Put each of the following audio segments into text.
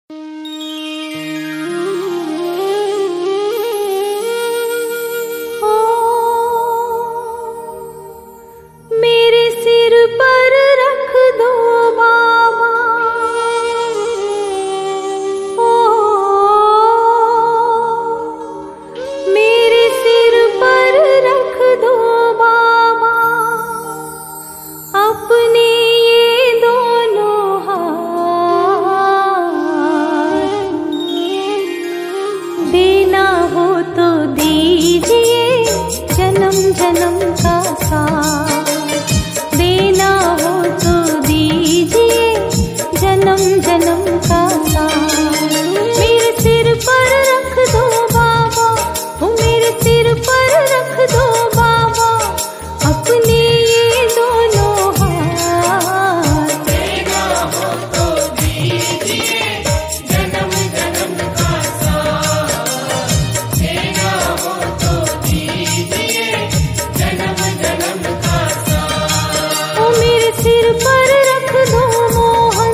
जन्म का साथ देना हो तो दीजिए, जन्म जन्म का साथ। मेरे सिर पर रख दो बाबा, वो मेरे सिर पर रख दो बाबा, अपने ये दोनों हाथ। देना हो तो दीजिए, जन्म जन्म का साथ। देना हो तो दीजिए, जन्म जन्म का साथ। वो मेरे सिर पर रख दो मोहन,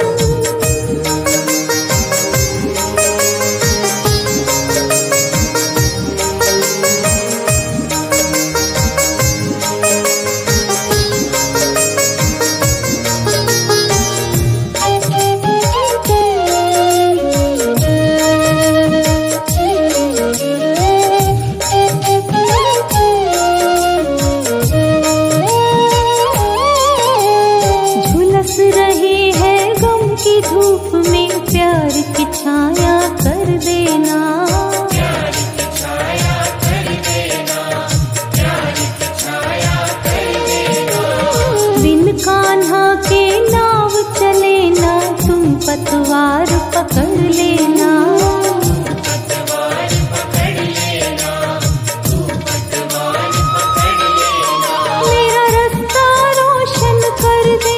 झुलस रही है गम की धूप में, प्यार की छाया कर देना। प्यार की छाया कर देना, प्यार की छाया कर देना। बिन कान्हा के नाव चले ना, तुम पतवार पकड़ लेना। पतवार पकड़ लेना, तू पतवार पकड़ लेना। मेरा रास्ता रोशन कर दे,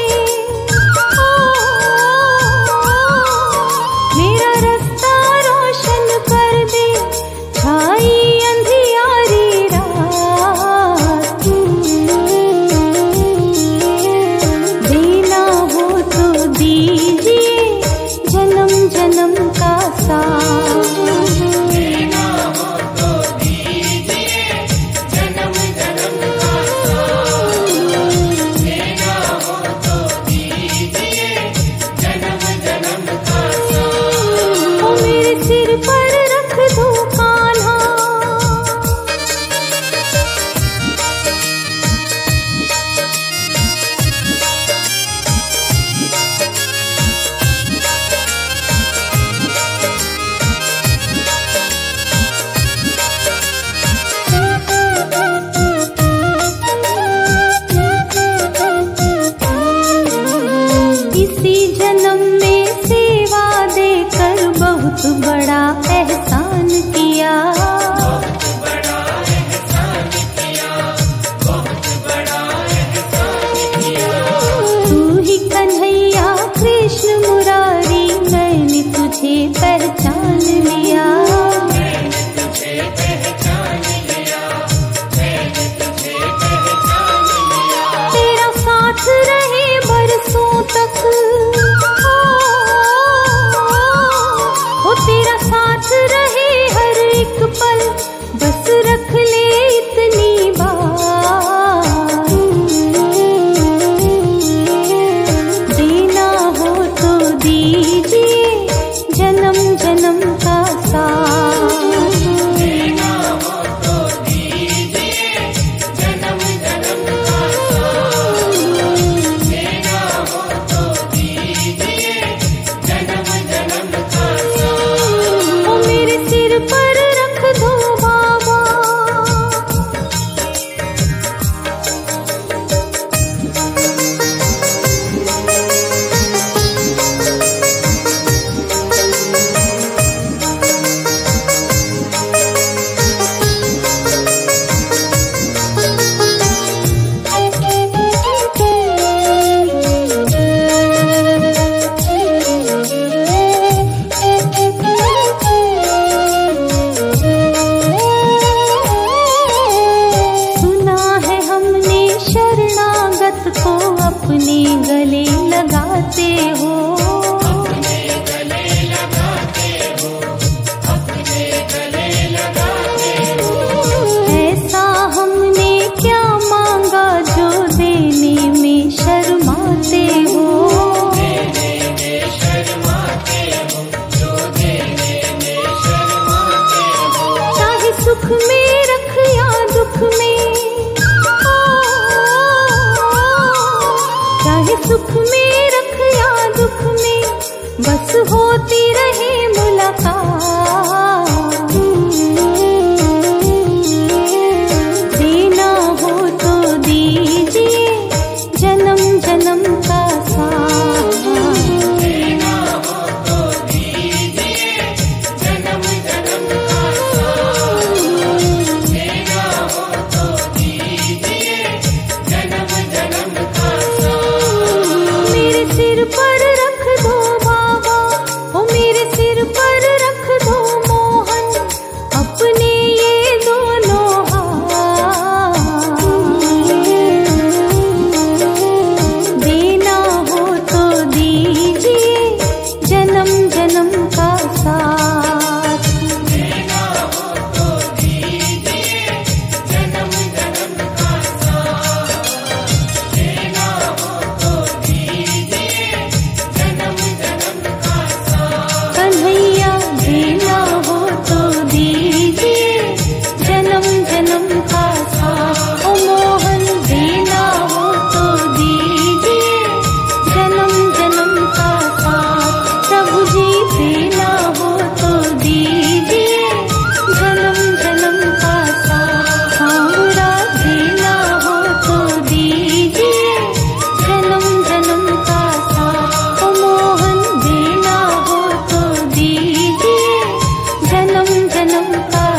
मेरा रास्ता रोशन कर दे, छाई अंधियारी रात। देना हो तो दीजिए, जन्म जन्म का साथ। देना हो तो दीजिए, जन्म जन्म का साथ। देना हो तो दीजिए, जन्म जन्म का साथ। ओ मेरे सिर पर रख दो कान्हा, इसी जन्म में सेवा देकर बहुत बड़ा एहसान किया। बहुत बड़ा एहसान किया, बहुत बड़ा एहसान किया। तू ही कन्हैया कृष्ण मुरारी, मैंने तुझे पहचान लिया। मैंने तुझे पहचान लिया, मैंने तुझे पहचान लिया। तेरा साथ रहे बरसों तक, ओ तेरा साथ रहे बस होती रहे मुलाकात। देना हो तो दीजिए जन्म जन्म का साथ। देना हो तो दीजिए जन्म जन्म का साथ। देना हो तो दीजिए जन्म जन्म का साथ। मेरे सिर पर रख दो बाबा, ओ मेरे सिर पर रख दो मोहन, अपने ये दोनों हाथ। देना हो तो दीजिए जन्म जन्म का साथ। देना हो तो दीजिए जन्म जन्म का साथ। देना हो तो दीजिए जन्म जन्म का साथ। कन्हैया देना हो तो दीजिए जन्म जन्म का साथ। ओ मोहन देना हो तो दीजिए जन्म जन्म का साथ। प्रभु जी देना हो तो दीजिए जन्म जन्म का साथ। सांवरा देना हो तो दीजिए जन्म जन्म का साथ। ओ मोहन देना हो तो दीजिए जन्म जन्म का